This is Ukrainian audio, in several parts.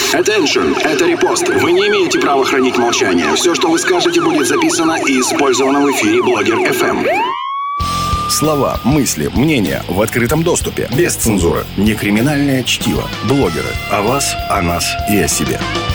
Attention, это репост. Вы не имеете права хранить молчание. Все, что вы скажете, будет записано и использовано в эфире Блогер FM. Слова, мысли, мнения в открытом доступе. Без цензуры. Не криминальное чтиво. Блогеры. О вас, о нас и о себе.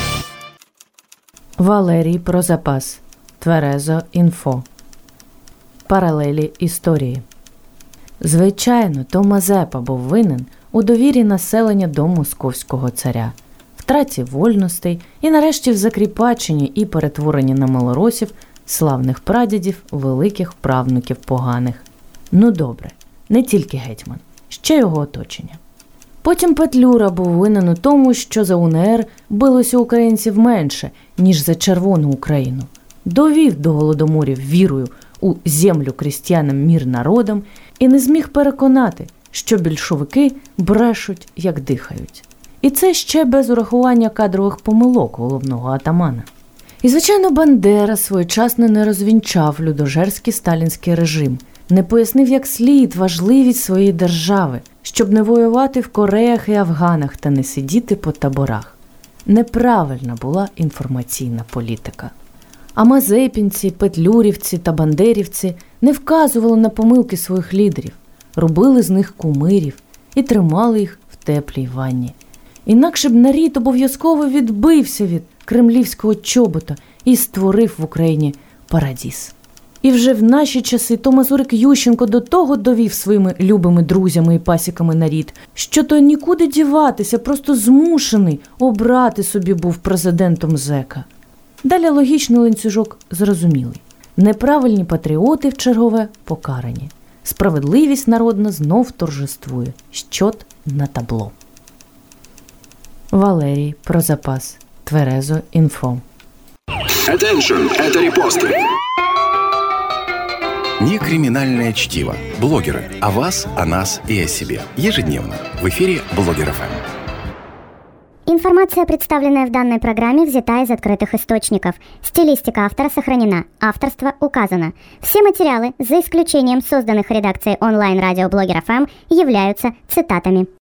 Валерій про запас. Тверезо інфо. Паралелі історії. Звичайно, то Мазепа був винен у довірі населення до московського царя, втраті вольностей і нарешті в закріпаченні і перетворенні на малоросів славних прадідів, великих правнуків поганих. Ну добре, не тільки гетьман, ще його оточення. Потім Петлюра був винен у тому, що за УНР билося українців менше, ніж за Червону Україну. Довів до голодоморів вірою у землю крістянам, мір народам і не зміг переконати, що більшовики брешуть, як дихають. І це ще без урахування кадрових помилок головного атамана. І, звичайно, Бандера своєчасно не розвінчав людожерський сталінський режим, не пояснив як слід важливість своєї держави, щоб не воювати в Кореях і Афганах та не сидіти по таборах. Неправильна була інформаційна політика. А мазепінці, петлюрівці та бандерівці не вказували на помилки своїх лідерів, робили з них кумирів і тримали їх в теплій ванні. Інакше б нарід обов'язково відбився від кремлівського чобота і створив в Україні парадіз. І вже в наші часи то Мазурик Ющенко до того довів своїми любими друзями і пасіками нарід, що то нікуди діватися, просто змушений обрати собі був президентом зека. Далі логічний ланцюжок зрозумілий. Неправильні патріоти в чергове покарані. Справедливість народна знов торжествує. Щот на табло. Валерій про запас. Тверезо інфо. Attention, это репосты. Не криминальное чтиво. Блогеры. О вас, о нас и о себе. Ежедневно. В эфире Блогер FM. Информация, представленная в данной программе, взята из открытых источников. Стилистика автора сохранена. Авторство указано. Все материалы, за исключением созданных редакцией онлайн-радио Блогер FM, являются цитатами.